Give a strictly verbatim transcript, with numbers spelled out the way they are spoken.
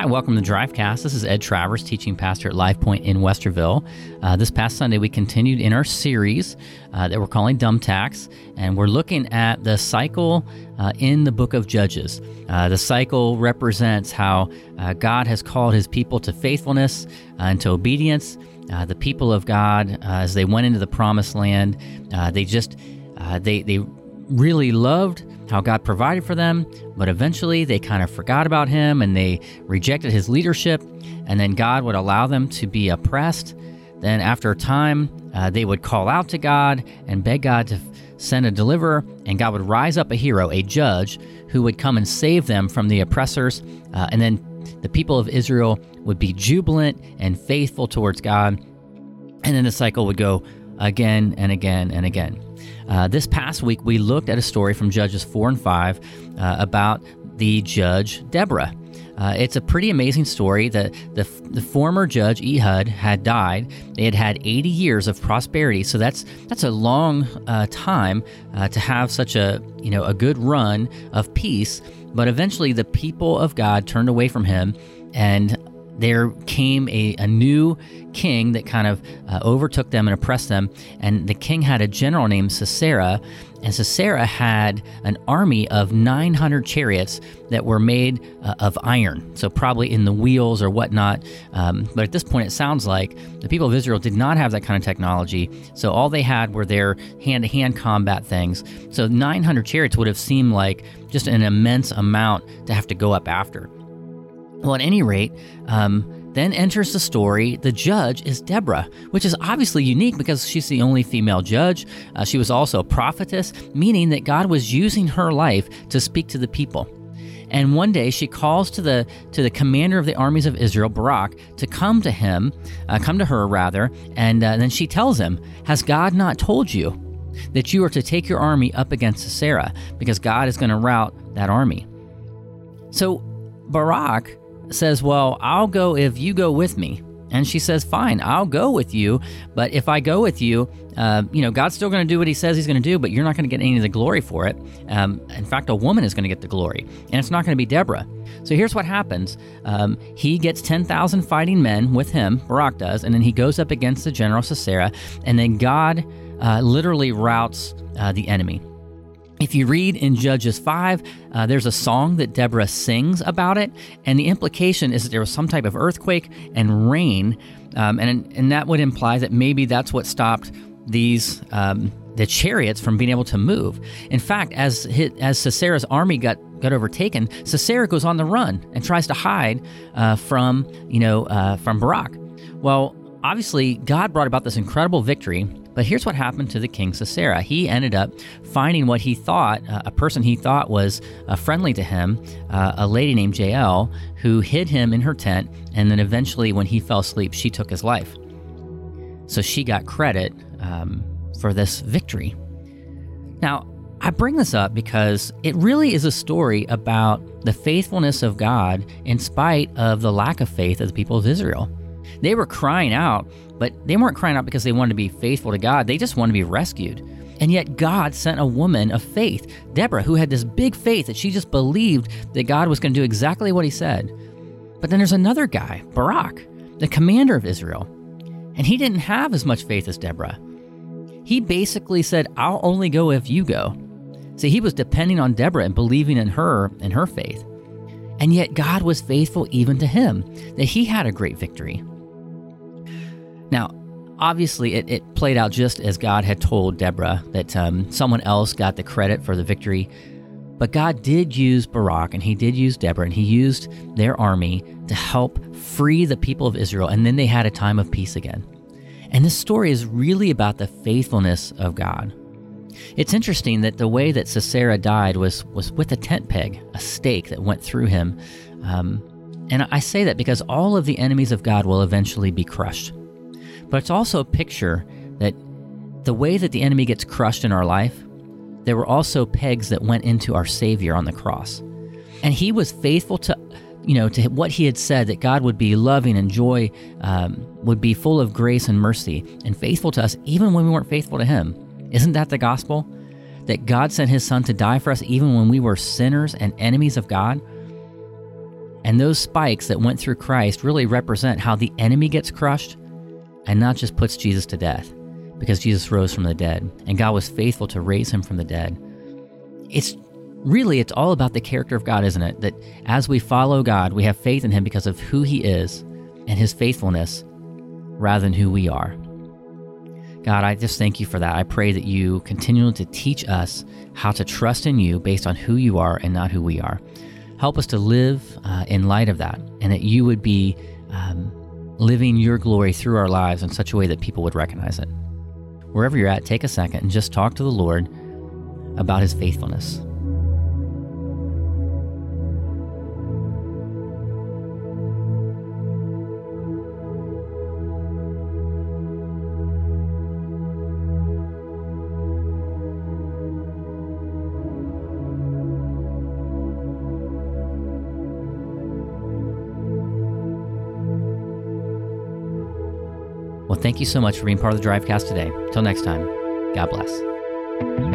welcome to Drivecast. This is Ed Travers, teaching pastor at Life Point in Westerville. Uh, this past Sunday, we continued in our series uh, that we're calling Dumb Tax, and we're looking at the cycle uh, in the book of Judges. Uh, the cycle represents how uh, God has called his people to faithfulness uh, and to obedience. Uh, the people of God, uh, as they went into the promised land, uh, they just, uh, they, they really loved how God provided for them, but eventually they kind of forgot about him and they rejected his leadership, and then God would allow them to be oppressed. Then after a time, uh, they would call out to God and beg God to f- send a deliverer, and God would rise up a hero, a judge, who would come and save them from the oppressors, uh, and then the people of Israel would be jubilant and faithful towards God, and then the cycle would go again and again and again. Uh, this past week, we looked at a story from Judges four and five uh, about the judge Deborah. Uh, it's a pretty amazing story. The, the the former judge Ehud had died. They had had eighty years of prosperity, so that's that's a long uh, time uh, to have such a you know a good run of peace. But eventually, the people of God turned away from him, and there came a, a new king that kind of uh, overtook them and oppressed them. And the king had a general named Sisera, and Sisera had an army of nine hundred chariots that were made uh, of iron, so probably in the wheels or whatnot. Um, but at this point, it sounds like the people of Israel did not have that kind of technology, so all they had were their hand-to-hand combat things. So nine hundred chariots would have seemed like just an immense amount to have to go up after. Well, at any rate, um, then enters the story, the judge is Deborah, which is obviously unique because she's the only female judge. Uh, she was also a prophetess, meaning that God was using her life to speak to the people. And one day she calls to the to the commander of the armies of Israel, Barak, to come to him, uh, come to her rather, and uh, then she tells him, "Has God not told you that you are to take your army up against Sisera, because God is going to rout that army?" So Barak says, "Well, I'll go if you go with me." And she says, "Fine, I'll go with you, but if I go with you, uh, you know, God's still going to do what he says he's going to do, but you're not going to get any of the glory for it. Um, in fact, a woman is going to get the glory, and it's not going to be Deborah." So here's what happens. Um, he gets ten thousand fighting men with him, Barak does, and then he goes up against the general Sisera, and then God uh, literally routs uh, the enemy. If you read in Judges five, uh, there's a song that Deborah sings about it, and the implication is that there was some type of earthquake and rain, um, and and that would imply that maybe that's what stopped these um, the chariots from being able to move. In fact, as his, as Sisera's army got got overtaken, Sisera goes on the run and tries to hide uh, from you know uh, from Barak. Well, obviously, God brought about this incredible victory. But here's what happened to the king Sisera. He ended up finding what he thought, uh, a person he thought was uh, friendly to him, uh, a lady named Jael, who hid him in her tent, and then eventually when he fell asleep, she took his life. So she got credit um, for this victory. Now, I bring this up because it really is a story about the faithfulness of God in spite of the lack of faith of the people of Israel. They were crying out, but they weren't crying out because they wanted to be faithful to God. They just wanted to be rescued. And yet God sent a woman of faith, Deborah, who had this big faith that she just believed that God was going to do exactly what he said. But then there's another guy, Barak, the commander of Israel, and he didn't have as much faith as Deborah. He basically said, "I'll only go if you go." See, he was depending on Deborah and believing in her and her faith. And yet God was faithful even to him, that he had a great victory. Now, obviously, it, it played out just as God had told Deborah, that um, someone else got the credit for the victory. But God did use Barak, and he did use Deborah, and he used their army to help free the people of Israel, and then they had a time of peace again. And this story is really about the faithfulness of God. It's interesting that the way that Sisera died was, was with a tent peg, a stake that went through him. Um, and I say that because all of the enemies of God will eventually be crushed. But it's also a picture that the way that the enemy gets crushed in our life, there were also pegs that went into our Savior on the cross. And he was faithful to, you know, to what he had said, that God would be loving and joy, um, would be full of grace and mercy, and faithful to us even when we weren't faithful to him. Isn't that the gospel? That God sent his son to die for us even when we were sinners and enemies of God? And those spikes that went through Christ really represent how the enemy gets crushed and not just puts Jesus to death, because Jesus rose from the dead and God was faithful to raise him from the dead. It's really, it's all about the character of God, isn't it? That as we follow God, we have faith in him because of who he is and his faithfulness rather than who we are. God, I just thank you for that. I pray that you continue to teach us how to trust in you based on who you are and not who we are. Help us to live uh, in light of that, and that you would be um, living your glory through our lives in such a way that people would recognize it. Wherever you're at, take a second and just talk to the Lord about his faithfulness. Well, thank you so much for being part of the Drivecast today. Till next time, God bless.